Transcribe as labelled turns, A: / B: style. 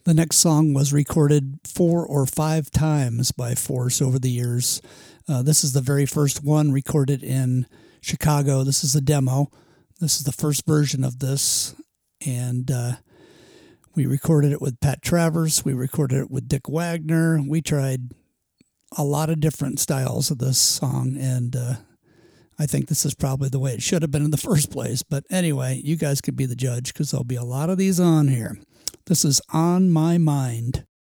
A: The next song was recorded 4 or 5 times by Force over the years. This is the very first one recorded in Chicago. This is a demo. This is the first version of this. And we recorded it with Pat Travers. We recorded it with Dick Wagner. We tried a lot of different styles of this song. And I think this is probably the way it should have been in the first place. But anyway, you guys could be the judge because there'll be a lot of these on here. This is On My Mind.